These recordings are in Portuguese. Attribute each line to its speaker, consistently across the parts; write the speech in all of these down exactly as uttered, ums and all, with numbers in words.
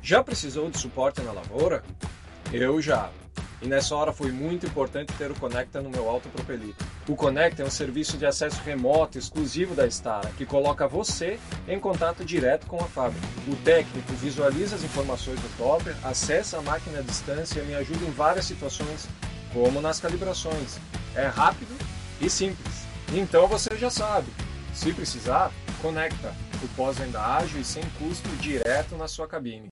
Speaker 1: Já precisou de suporte na lavoura? Eu já. E nessa hora foi muito importante ter o Conecta no meu Auto Propelito. O Conecta é um serviço de acesso remoto exclusivo da Stara, que coloca você em contato direto com a fábrica. O técnico visualiza as informações do topper, acessa a máquina à distância e me ajuda em várias situações, como nas calibrações. É rápido e simples. Então você já sabe. Se precisar, Conecta. O pós-venda ágil e sem custo direto na sua cabine.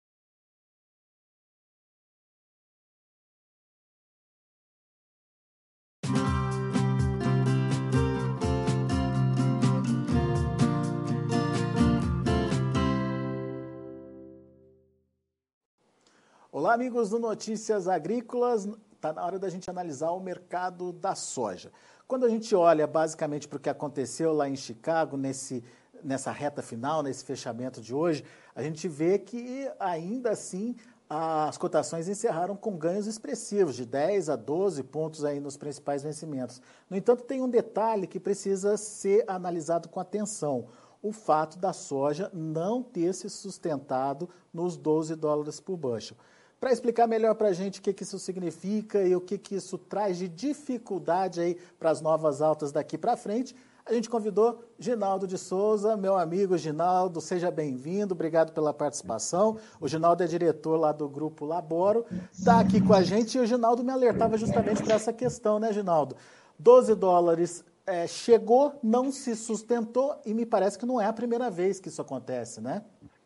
Speaker 2: Olá, amigos do Notícias Agrícolas. Está na hora da gente analisar o mercado da soja. Quando a gente olha basicamente para o que aconteceu lá em Chicago, nesse, nessa reta final, nesse fechamento de hoje, a gente vê que ainda assim as cotações encerraram com ganhos expressivos, de dez a doze pontos aí nos principais vencimentos. No entanto, tem um detalhe que precisa ser analisado com atenção: o fato da soja não ter se sustentado nos doze dólares por bushel. Para explicar melhor para a gente o que, que isso significa e o que, que isso traz de dificuldade aí para as novas altas daqui para frente, a gente convidou Ginaldo de Souza, meu amigo Ginaldo, seja bem-vindo, obrigado pela participação. O Ginaldo é diretor lá do Grupo Laboro, está aqui com a gente e o Ginaldo me alertava justamente para essa questão, né, Ginaldo? doze dólares é, chegou, não se sustentou e me parece que não é a primeira vez que isso acontece, né?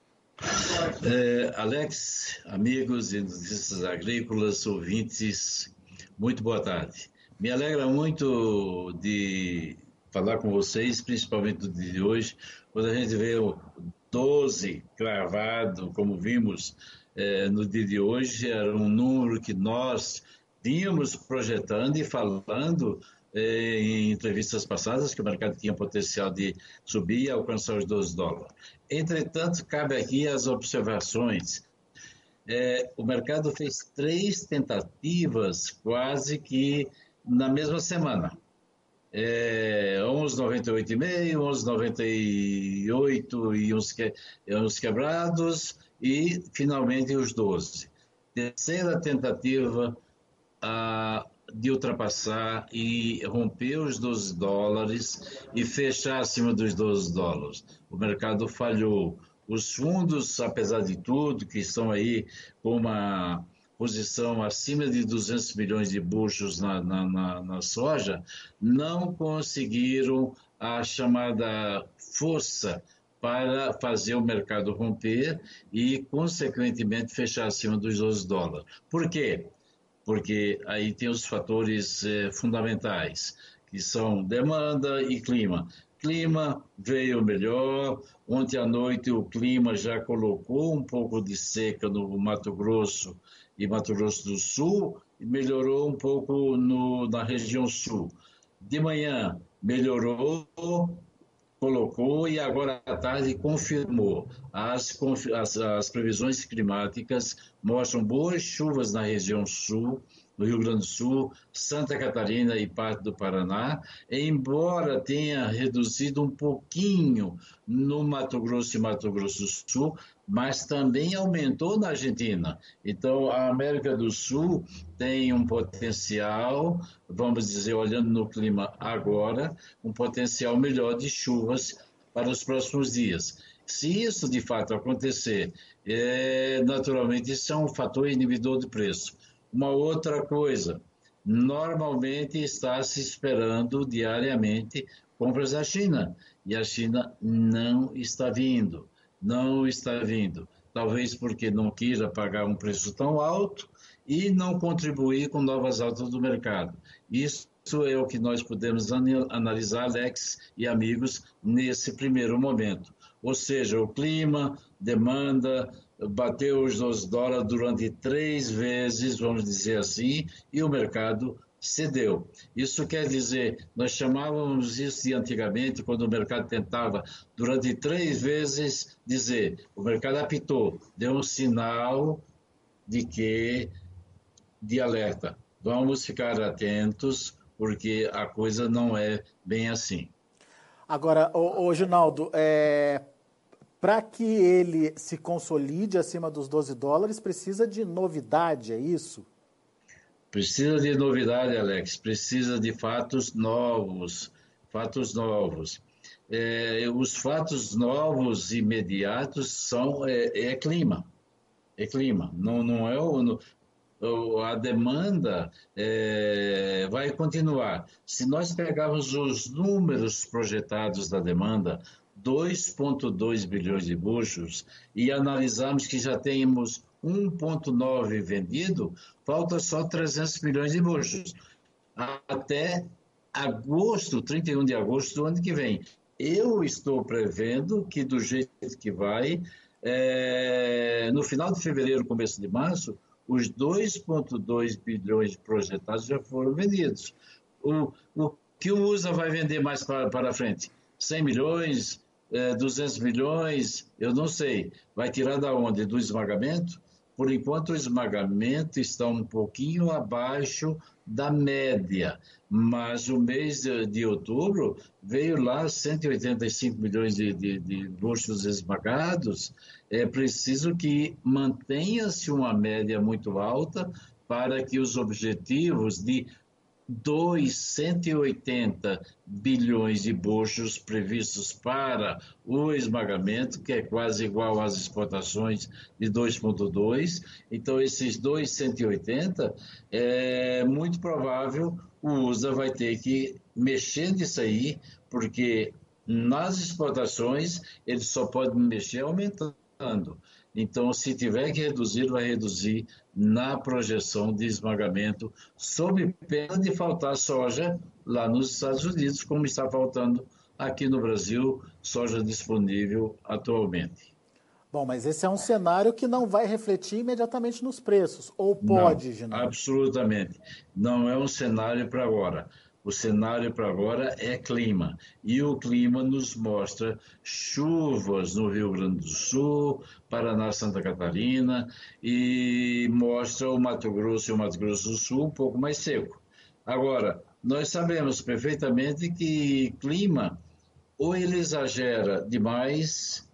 Speaker 3: É, Alex, amigos e notícias agrícolas, ouvintes, muito boa tarde. Me alegra muito de falar com vocês, principalmente no dia de hoje, quando a gente vê o doze cravado, como vimos é, no dia de hoje, era um número que nós vínhamos projetando e falando é, em entrevistas passadas, que o mercado tinha potencial de subir e alcançar os doze dólares. Entretanto, cabe aqui as observações. É, o mercado fez três tentativas quase que na mesma semana. É, onze vírgula noventa e oito e meio, onze vírgula noventa e oito e uns, que, uns quebrados e finalmente os doze. Terceira tentativa a, de ultrapassar e romper os doze dólares e fechar acima dos doze dólares. O mercado falhou. Os fundos, apesar de tudo, que estão aí com uma posição acima de duzentos milhões de buchos na, na, na, na soja, não conseguiram a chamada força para fazer o mercado romper e, consequentemente, fechar acima dos doze dólares. Por quê? Porque aí tem os fatores eh, fundamentais, que são demanda e clima. Clima veio melhor. Ontem à noite o clima já colocou um pouco de seca no Mato Grosso e Mato Grosso do Sul, e melhorou um pouco no, na região sul. De manhã melhorou, colocou e agora à tarde confirmou. As, as, as previsões climáticas mostram boas chuvas na região sul, no Rio Grande do Sul, Santa Catarina e parte do Paraná, embora tenha reduzido um pouquinho no Mato Grosso e Mato Grosso do Sul, mas também aumentou na Argentina. Então, a América do Sul tem um potencial, vamos dizer, olhando no clima agora, um potencial melhor de chuvas para os próximos dias. Se isso de fato acontecer, é, naturalmente isso é um fator inibidor de preço. Uma outra coisa, normalmente está se esperando diariamente compras da China, e a China não está vindo, não está vindo. Talvez porque não queira pagar um preço tão alto e não contribuir com novas altas do mercado. Isso é o que nós podemos analisar, Alex e amigos, nesse primeiro momento. Ou seja, o clima, demanda, bateu os doze dólares durante três vezes, vamos dizer assim, e o mercado cedeu. Isso quer dizer, nós chamávamos isso de antigamente, quando o mercado tentava, durante três vezes, dizer, o mercado apitou, deu um sinal de que, de alerta, vamos ficar atentos, porque a coisa não é bem assim.
Speaker 2: Agora, ô, ô Ginaldo, é... Para que ele se consolide acima dos doze dólares, precisa de novidade, é isso?
Speaker 3: Precisa de novidade, Alex, precisa de fatos novos, fatos novos. É, os fatos novos imediatos são é, é clima, é clima, não, não é o, o, a demanda é, vai continuar. Se nós pegarmos os números projetados da demanda, dois vírgula dois bilhões de buchos, e analisarmos que já temos um vírgula nove vendido, falta só trezentos milhões de buchos. Até agosto, trinta e um de agosto do ano que vem. Eu estou prevendo que, do jeito que vai, é, no final de fevereiro, começo de março, os dois vírgula dois bilhões projetados já foram vendidos. O, o que o U S A vai vender mais para, para frente? cem milhões, é, duzentos milhões, eu não sei. Vai tirar da onde? Do esmagamento? Por enquanto, o esmagamento está um pouquinho abaixo da média, mas o mês de, de outubro veio lá cento e oitenta e cinco milhões de, de, de buchos esmagados. É preciso que mantenha-se uma média muito alta para que os objetivos de dois vírgula cento e oitenta bilhões de buchos previstos para o esmagamento, que é quase igual às exportações de dois vírgula dois. Então, esses dois vírgula cento e oitenta, é muito provável o U S A vai ter que mexer nisso aí, porque nas exportações ele só pode mexer aumentando. Então, se tiver que reduzir, vai reduzir na projeção de esmagamento, sob pena de faltar soja lá nos Estados Unidos, como está faltando aqui no Brasil, soja disponível atualmente.
Speaker 2: Bom, mas esse é um cenário que não vai refletir imediatamente nos preços, ou pode, Ginaldo?
Speaker 3: Absolutamente. Não é um cenário para agora. O cenário para agora é clima. E o clima nos mostra chuvas no Rio Grande do Sul, Paraná, Santa Catarina, e mostra o Mato Grosso e o Mato Grosso do Sul um pouco mais seco. Agora, nós sabemos perfeitamente que clima, ou ele exagera demais,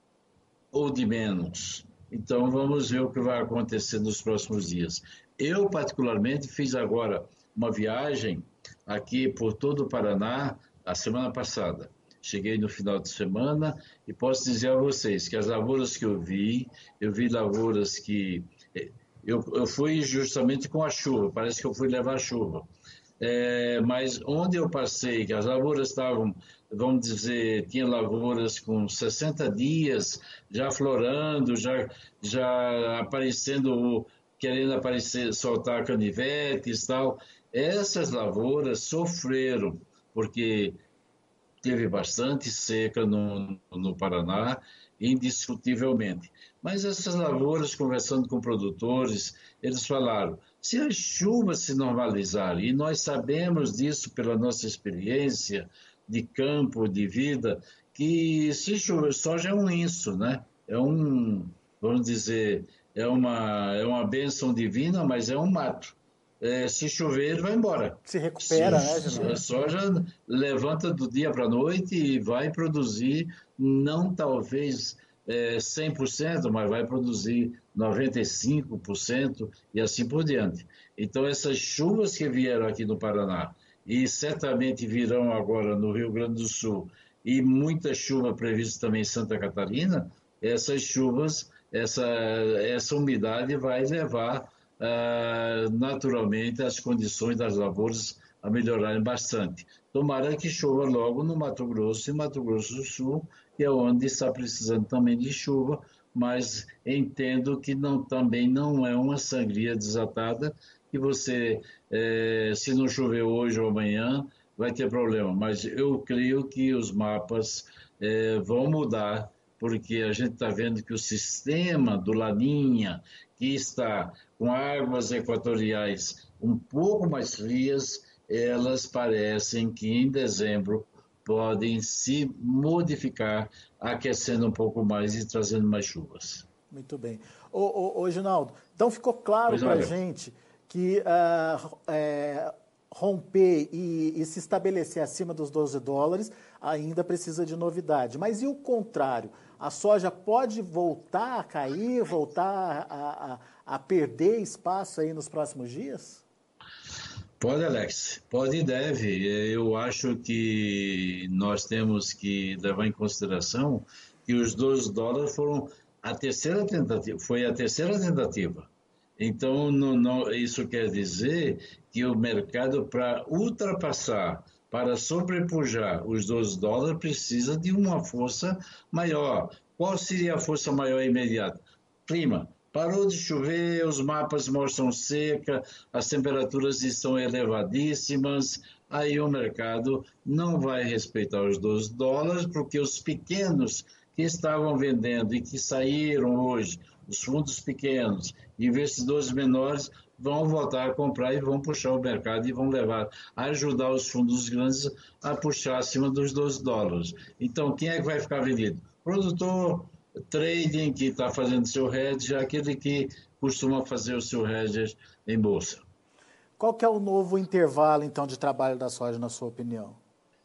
Speaker 3: ou de menos. Então, vamos ver o que vai acontecer nos próximos dias. Eu, particularmente, fiz agora uma viagem aqui por todo o Paraná a semana passada. Cheguei no final de semana e posso dizer a vocês que as lavouras que eu vi, eu vi lavouras que... Eu, eu fui justamente com a chuva, parece que eu fui levar chuva. É, mas onde eu passei, que as lavouras estavam, vamos dizer, tinha lavouras com sessenta dias, já florando, já, já aparecendo, querendo aparecer, soltar canivetes e tal. Essas lavouras sofreram, porque teve bastante seca no, no Paraná, indiscutivelmente. Mas essas lavouras, conversando com produtores, eles falaram, se as chuvas se normalizarem, e nós sabemos disso pela nossa experiência de campo, de vida, que se chover, soja é um isso, né? É um, vamos dizer, é uma, é uma bênção divina, mas é um mato. É, se chover, ele vai embora.
Speaker 2: Se recupera,
Speaker 3: se,
Speaker 2: né, Ginaldo?
Speaker 3: A soja levanta do dia para a noite e vai produzir, não talvez é, cem por cento, mas vai produzir noventa e cinco por cento e assim por diante. Então, essas chuvas que vieram aqui no Paraná e certamente virão agora no Rio Grande do Sul e muita chuva prevista também em Santa Catarina, essas chuvas, essa, essa umidade vai levar Uh, naturalmente as condições das lavouras a melhorarem bastante. Tomara que chova logo no Mato Grosso e Mato Grosso do Sul, que é onde está precisando também de chuva, mas entendo que não, também não é uma sangria desatada, que você, eh, se não chover hoje ou amanhã, vai ter problema. Mas eu creio que os mapas eh, vão mudar, porque a gente está vendo que o sistema do Laninha, que está com águas equatoriais um pouco mais frias, elas parecem que em dezembro podem se modificar, aquecendo um pouco mais e trazendo mais chuvas.
Speaker 2: Muito bem. Ô, ô, ô Ginaldo, então ficou claro para a gente que uh, é, romper e, e se estabelecer acima dos doze dólares, ainda precisa de novidade. Mas e o contrário? A soja pode voltar a cair, voltar a, a, a perder espaço aí nos próximos dias?
Speaker 3: Pode, Alex, pode e deve. Eu acho que nós temos que levar em consideração que os doze dólares foram a terceira tentativa, foi a terceira tentativa. Então, não, não, isso quer dizer que o mercado, para ultrapassar, para sobrepujar os doze dólares, precisa de uma força maior. Qual seria a força maior imediata? Clima. Parou de chover, os mapas mostram seca, as temperaturas estão elevadíssimas, aí o mercado não vai respeitar os doze dólares, porque os pequenos que estavam vendendo e que saíram hoje, os fundos pequenos, investidores menores, vão voltar a comprar e vão puxar o mercado e vão levar, a ajudar os fundos grandes a puxar acima dos doze dólares. Então, quem é que vai ficar vendido? Produtor, trading, que está fazendo seu hedge, aquele que costuma fazer o seu hedge em bolsa.
Speaker 2: Qual que é o novo intervalo, então, de trabalho da soja, na sua opinião?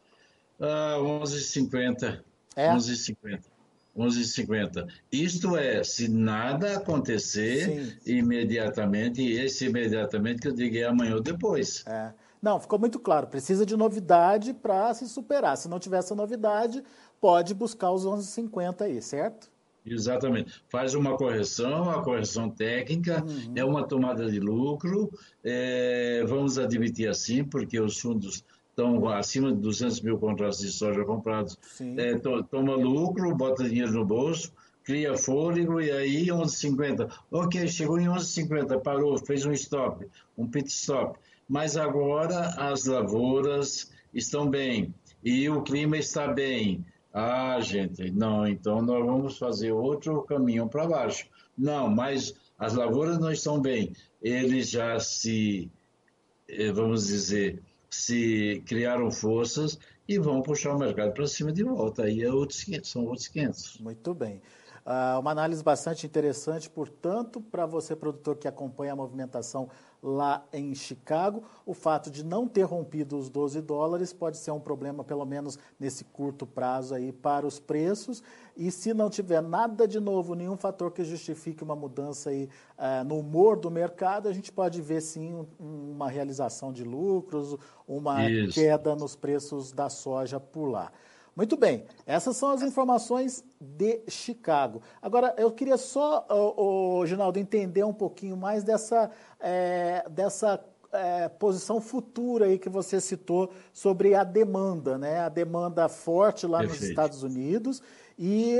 Speaker 3: Ah, onze e cinquenta.
Speaker 2: É?
Speaker 3: onze e cinquenta. onze e cinquenta. Isto é, se nada acontecer Sim. imediatamente, e esse imediatamente que eu digo é amanhã ou depois.
Speaker 2: É. Não, ficou muito claro. Precisa de novidade para se superar. Se não tiver essa novidade, pode buscar os onze e cinquenta aí, certo?
Speaker 3: Exatamente. Faz uma correção, a correção técnica, uhum. é uma tomada de lucro, é, vamos admitir assim, porque os fundos estão acima de duzentos mil contratos de soja comprados, é, to, toma lucro, bota dinheiro no bolso, cria fôlego e aí onze e cinquenta. Ok, chegou em onze e cinquenta, parou, fez um stop, um pit stop. Mas agora as lavouras estão bem e o clima está bem. Ah, gente, não, então nós vamos fazer outro caminho para baixo. Não, mas as lavouras não estão bem. Eles já se, vamos dizer, se criaram forças e vão puxar o mercado para cima de volta. Aí é outros quinhentos, são outros quinhentos.
Speaker 2: Muito bem. Uh, uma análise bastante interessante, portanto, para você, produtor que acompanha a movimentação lá em Chicago, o fato de não ter rompido os doze dólares pode ser um problema, pelo menos nesse curto prazo aí, para os preços, e se não tiver nada de novo, nenhum fator que justifique uma mudança aí, uh, no humor do mercado, a gente pode ver sim um, uma realização de lucros, uma Isso. queda nos preços da soja por lá. Muito bem, essas são as informações de Chicago. Agora, eu queria só, ô, ô, Ginaldo, entender um pouquinho mais dessa, é, dessa é, posição futura aí que você citou sobre a demanda, né? A demanda forte lá Perfeito. Nos Estados Unidos e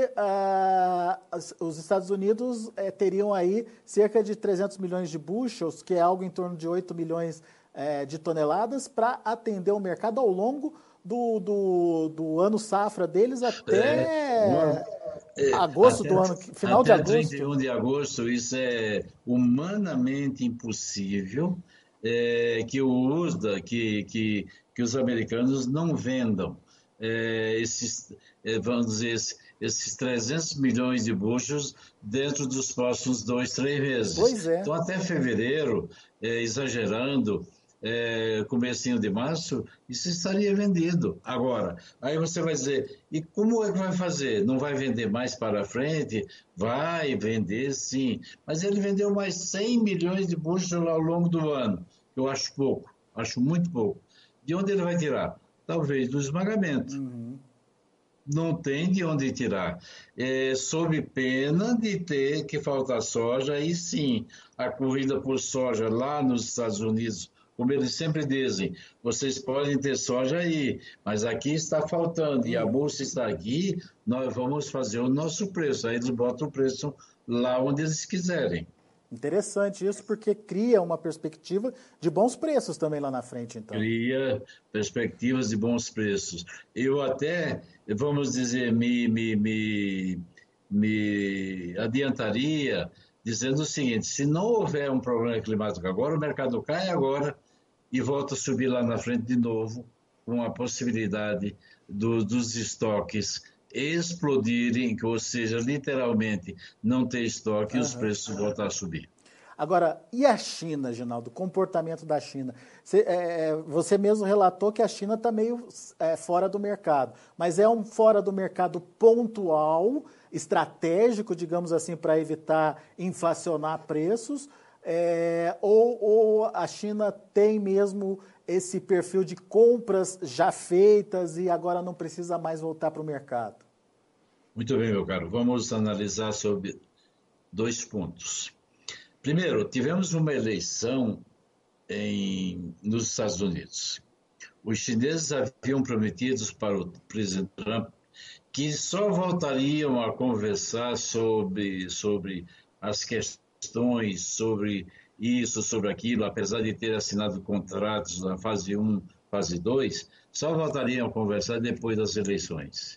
Speaker 2: uh, os Estados Unidos é, teriam aí cerca de trezentos milhões de bushels, que é algo em torno de oito milhões é, de toneladas, para atender o mercado ao longo Do, do, do ano safra deles até é, é, agosto até, do ano, final de agosto.
Speaker 3: trinta e um de agosto, isso é humanamente impossível é, que o U S D A, que, que, que os americanos não vendam é, esses, é, vamos dizer, esses, esses trezentos milhões de buchos dentro dos próximos dois, três meses.
Speaker 2: Pois é.
Speaker 3: Então, até fevereiro, é, exagerando, É, comecinho de março, isso estaria vendido. Agora, aí você vai dizer, e como é que vai fazer? Não vai vender mais para frente? Vai vender, sim. Mas ele vendeu mais cem milhões de buchos ao longo do ano. Eu acho pouco, acho muito pouco. De onde ele vai tirar? Talvez do esmagamento.
Speaker 2: Uhum.
Speaker 3: Não tem de onde tirar. É, sob pena de ter que faltar soja, aí sim, a corrida por soja lá nos Estados Unidos, como eles sempre dizem, vocês podem ter soja aí, mas aqui está faltando e a bolsa está aqui, nós vamos fazer o nosso preço. Aí eles botam o preço lá onde eles quiserem.
Speaker 2: Interessante isso, porque cria uma perspectiva de bons preços também lá na frente, então.
Speaker 3: Cria perspectivas de bons preços. Eu até, vamos dizer, me, me, me, me adiantaria dizendo o seguinte, se não houver um problema climático agora, o mercado cai agora, e volta a subir lá na frente de novo, com a possibilidade do, dos estoques explodirem, ou seja, literalmente não ter estoque e uhum. os preços voltar a subir.
Speaker 2: Agora, e a China, Ginaldo? O comportamento da China? Você, é, você mesmo relatou que a China está meio é, fora do mercado, mas é um fora do mercado pontual, estratégico, digamos assim, para evitar inflacionar preços, é, ou, ou a China tem mesmo esse perfil de compras já feitas e agora não precisa mais voltar para o mercado?
Speaker 3: Muito bem, meu caro. Vamos analisar sobre dois pontos. Primeiro, tivemos uma eleição em, nos Estados Unidos. Os chineses haviam prometido para o presidente Trump que só voltariam a conversar sobre, sobre as questões, sobre isso, sobre aquilo, apesar de ter assinado contratos na fase um, fase dois, só voltariam a conversar depois das eleições.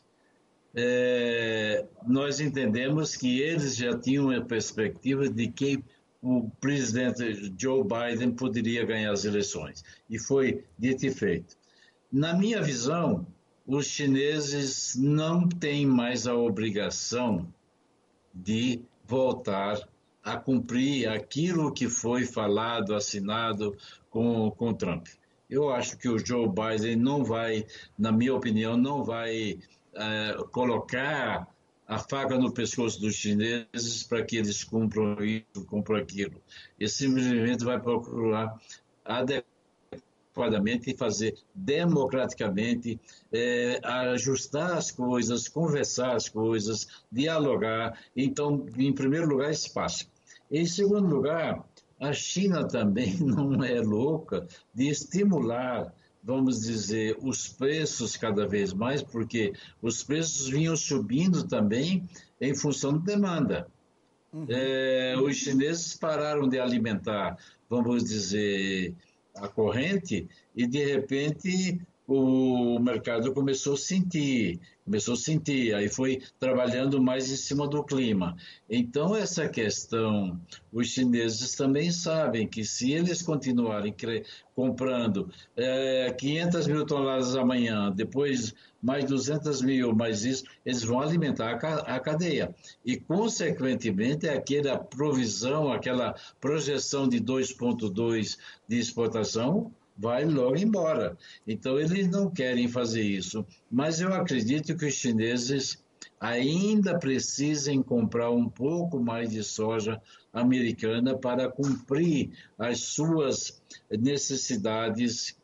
Speaker 3: É, nós entendemos que eles já tinham a perspectiva de que o presidente Joe Biden poderia ganhar as eleições. E foi dito e feito. Na minha visão, os chineses não têm mais a obrigação de voltar a cumprir aquilo que foi falado, assinado com, com Trump. Eu acho que o Joe Biden não vai, na minha opinião, não vai uh, colocar a faca no pescoço dos chineses para que eles cumpram isso, cumpram aquilo. Ele simplesmente vai procurar adequadamente e fazer democraticamente, é, ajustar as coisas, conversar as coisas, dialogar. Então, em primeiro lugar, espaço. Em segundo lugar, a China também não é louca de estimular, vamos dizer, os preços cada vez mais, porque os preços vinham subindo também em função da demanda. Uhum. É, os chineses pararam de alimentar, vamos dizer, a corrente e, de repente, o mercado começou a sentir, começou a sentir, aí foi trabalhando mais em cima do clima. Então, essa questão, os chineses também sabem que se eles continuarem comprando é, quinhentas mil toneladas amanhã, depois mais duzentas mil, mais isso, eles vão alimentar a cadeia. E, consequentemente, aquela provisão, aquela projeção de dois vírgula dois de exportação vai logo embora. Então, eles não querem fazer isso. Mas eu acredito que os chineses ainda precisem comprar um pouco mais de soja americana para cumprir as suas necessidades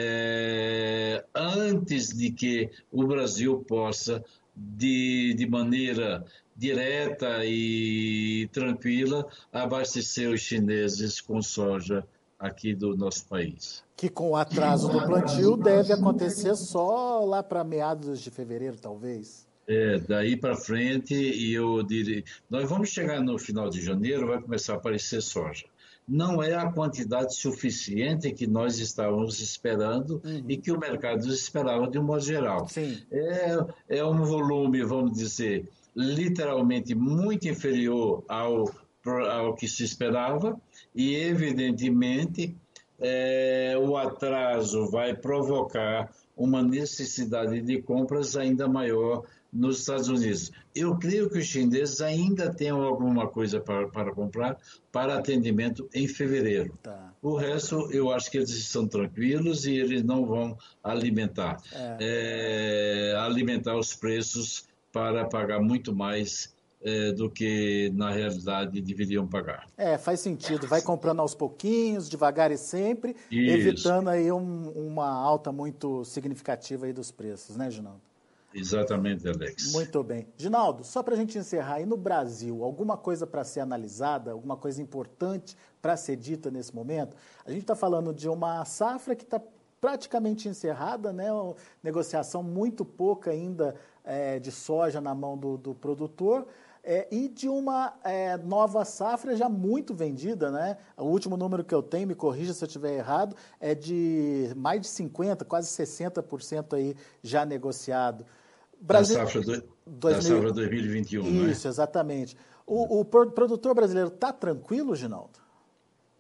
Speaker 3: é, antes de que o Brasil possa, de, de maneira direta e tranquila, abastecer os chineses com soja aqui do nosso país.
Speaker 2: Que com o atraso do plantio deve acontecer só lá para meados de fevereiro, talvez?
Speaker 3: É, daí para frente, e eu diria, nós vamos chegar no final de janeiro, vai começar a aparecer soja. Não é a quantidade suficiente que nós estávamos esperando uhum. e que o mercado esperava de um modo geral.
Speaker 2: Sim.
Speaker 3: É, é um volume, vamos dizer, literalmente muito inferior ao, ao que se esperava e, evidentemente, é, o atraso vai provocar uma necessidade de compras ainda maior nos Estados Unidos. Eu creio que os chineses ainda têm alguma coisa para, para comprar para atendimento em fevereiro. Tá. O resto, eu acho que eles estão tranquilos e eles não vão alimentar, é. É, alimentar os preços para pagar muito mais É, do que, na realidade, deveriam pagar.
Speaker 2: É, faz sentido. Vai comprando aos pouquinhos, devagar e sempre, Isso. evitando aí um, uma alta muito significativa aí dos preços, né, Ginaldo?
Speaker 3: Exatamente, Alex.
Speaker 2: Muito bem. Ginaldo, só para a gente encerrar, aí no Brasil, alguma coisa para ser analisada, alguma coisa importante para ser dita nesse momento? A gente está falando de uma safra que está praticamente encerrada, né? Uma negociação muito pouca ainda é, de soja na mão do, do produtor, É, e de uma é, nova safra já muito vendida, né? O último número que eu tenho, me corrija se eu estiver errado, é de mais de cinquenta por cento, quase sessenta por cento aí já negociado.
Speaker 3: Brasil... Da safra, do... dois mil... da safra dois mil e vinte e um, né?
Speaker 2: Isso, exatamente. O, o produtor brasileiro está tranquilo, Ginaldo?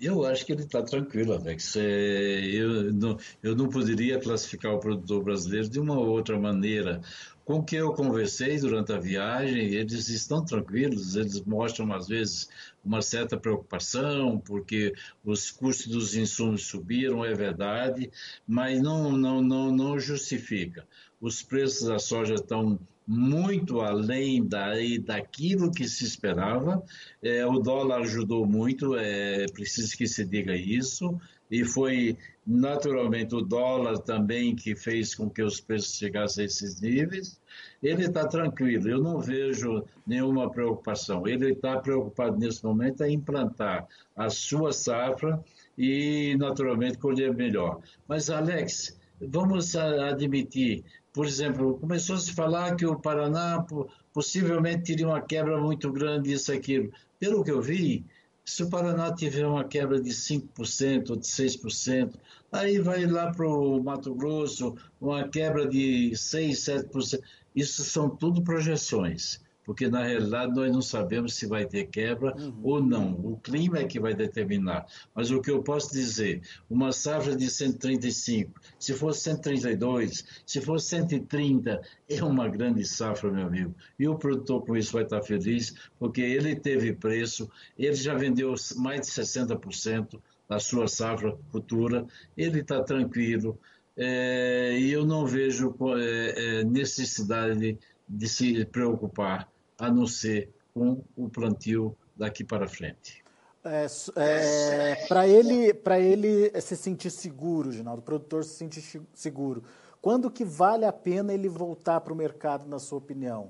Speaker 3: Eu acho que ele está tranquilo, Alex. É, eu, não, eu não poderia classificar o produtor brasileiro de uma outra maneira. Com quem eu conversei durante a viagem, eles estão tranquilos, eles mostram, às vezes, uma certa preocupação, porque os custos dos insumos subiram, é verdade, mas não, não, não, não justifica. Os preços da soja estão muito além da, daquilo que se esperava. É, o dólar ajudou muito, é preciso que se diga isso, e foi naturalmente o dólar também que fez com que os preços chegassem a esses níveis. Ele está tranquilo, eu não vejo nenhuma preocupação. Ele está preocupado nesse momento em implantar a sua safra e, naturalmente, colher melhor. Mas, Alex, vamos admitir, por exemplo, começou a se falar que o Paraná possivelmente teria uma quebra muito grande disso, aquilo. Pelo que eu vi, se o Paraná tiver uma quebra de cinco por cento ou de seis por cento, aí vai lá para o Mato Grosso, uma quebra de seis, sete por cento. Isso são tudo projeções, porque na realidade nós não sabemos se vai ter quebra
Speaker 2: Uhum.
Speaker 3: ou não. O clima é que vai determinar. Mas o que eu posso dizer, uma safra de cento e trinta e cinco, se for cento e trinta e dois, se for cento e trinta, é uma grande safra, meu amigo. E o produtor com isso vai estar feliz, porque ele teve preço, ele já vendeu mais de sessenta por cento da sua safra futura, ele está tranquilo. É, e eu não vejo é, é, necessidade de, de se preocupar, a não ser com o plantio daqui para frente.
Speaker 2: É, é, para ele, para ele se sentir seguro, Ginaldo, o produtor se sentir seguro, quando que vale a pena ele voltar para o mercado, na sua opinião?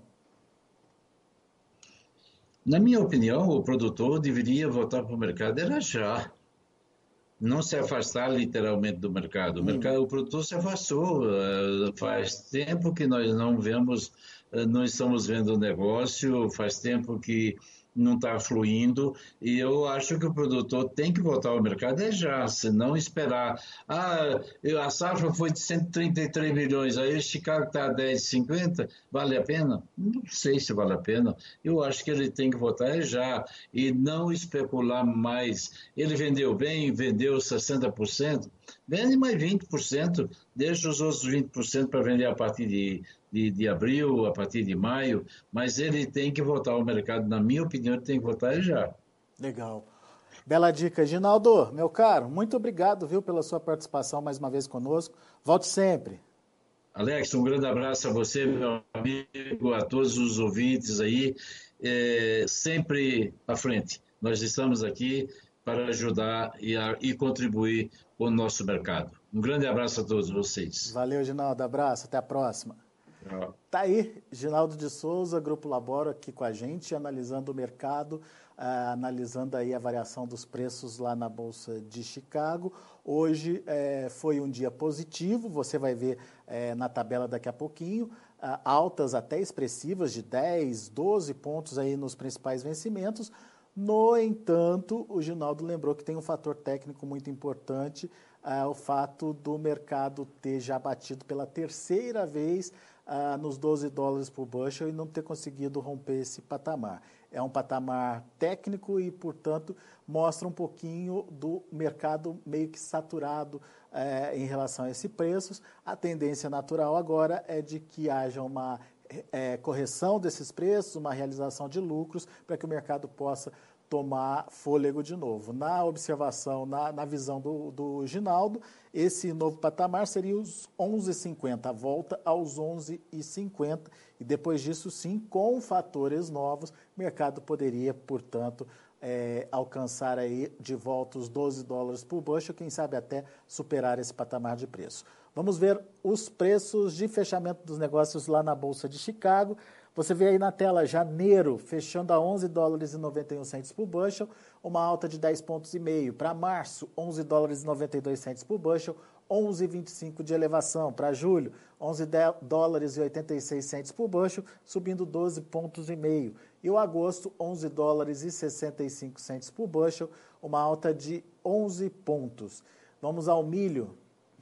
Speaker 3: Na minha opinião, o produtor deveria voltar para o mercado, era já. Não se afastar literalmente do mercado. O mercado, o produtor se afastou. Faz tempo que nós não vemos, não estamos vendo o negócio, faz tempo que não está fluindo, e eu acho que o produtor tem que voltar ao mercado é já, se não esperar. Ah, a safra foi de cento e trinta e três milhões, aí o Chicago está a dez e cinquenta, vale a pena? Não sei se vale a pena. Eu acho que ele tem que voltar é já, e não especular mais. Ele vendeu bem, vendeu sessenta por cento, vende mais vinte por cento, deixa os outros vinte por cento para vender a partir de De, de abril, a partir de maio, mas ele tem que voltar ao mercado, na minha opinião, ele tem que voltar já.
Speaker 2: Legal. Bela dica. Ginaldo, meu caro, muito obrigado, viu, pela sua participação mais uma vez conosco. Volte sempre.
Speaker 3: Alex, um grande abraço a você, meu amigo, a todos os ouvintes aí, é, sempre à frente. Nós estamos aqui para ajudar e, a, e contribuir com o nosso mercado. Um grande abraço a todos vocês.
Speaker 2: Valeu, Ginaldo. Abraço. Até a próxima. Tá aí, Ginaldo de Souza, Grupo Laboro, aqui com a gente, analisando o mercado, uh, analisando aí a variação dos preços lá na Bolsa de Chicago. Hoje eh, foi um dia positivo, você vai ver eh, na tabela daqui a pouquinho, uh, altas até expressivas de dez, doze pontos aí nos principais vencimentos. No entanto, o Ginaldo lembrou que tem um fator técnico muito importante, uh, o fato do mercado ter já batido pela terceira vez Uh, nos doze dólares por bushel e não ter conseguido romper esse patamar. É um patamar técnico e, portanto, mostra um pouquinho do mercado meio que saturado uh, em relação a esses preços. A tendência natural agora é de que haja uma uh, correção desses preços, uma realização de lucros, para que o mercado possa tomar fôlego de novo. Na observação, na, na visão do, do Ginaldo, esse novo patamar seria os onze e cinquenta, a volta aos onze e cinquenta, e depois disso, sim, com fatores novos, o mercado poderia, portanto, é, alcançar aí de volta os doze dólares por bushel, quem sabe até superar esse patamar de preço. Vamos ver os preços de fechamento dos negócios lá na Bolsa de Chicago. Você vê aí na tela, janeiro, fechando a onze dólares e noventa e um centavos por bushel, uma alta de dez pontos e meio. Para março, onze dólares e noventa e dois centavos por bushel, onze vírgula vinte e cinco de elevação. Para julho, onze dólares e oitenta e seis centavos por bushel, subindo doze pontos e meio. E o agosto, onze dólares e sessenta e cinco centavos por bushel, uma alta de onze pontos. Vamos ao milho.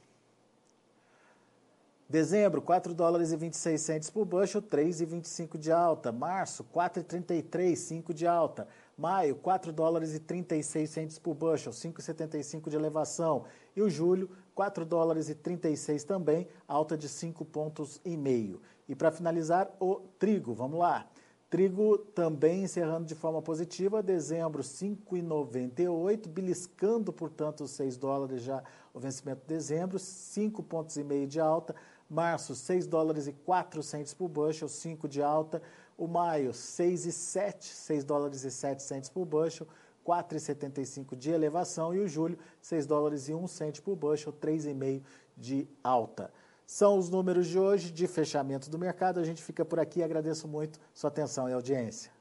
Speaker 2: Dezembro, quatro dólares e vinte e seis centavos por bushel, três vírgula vinte e cinco de alta. Março, quatro vírgula trinta e três, cinco de alta. Maio, quatro dólares e trinta e seis centavos por bushel, cinco vírgula setenta e cinco de elevação. E o julho, quatro dólares e trinta e seis também, alta de cinco pontos e meio. E para finalizar, o trigo, vamos lá. Trigo também encerrando de forma positiva, dezembro cinco vírgula noventa e oito, beliscando, portanto, os seis dólares já o vencimento de dezembro, cinco pontos e meio de alta. Março, seis dólares e quatro centavos por bushel, cinco de alta. O maio, seis e sete, seis dólares e sete centavos por bushel, quatro vírgula setenta e cinco de elevação. E o julho, seis dólares e um centavo por bushel, três vírgula cinco de alta. São os números de hoje de fechamento do mercado. A gente fica por aqui. Agradeço muito sua atenção e audiência.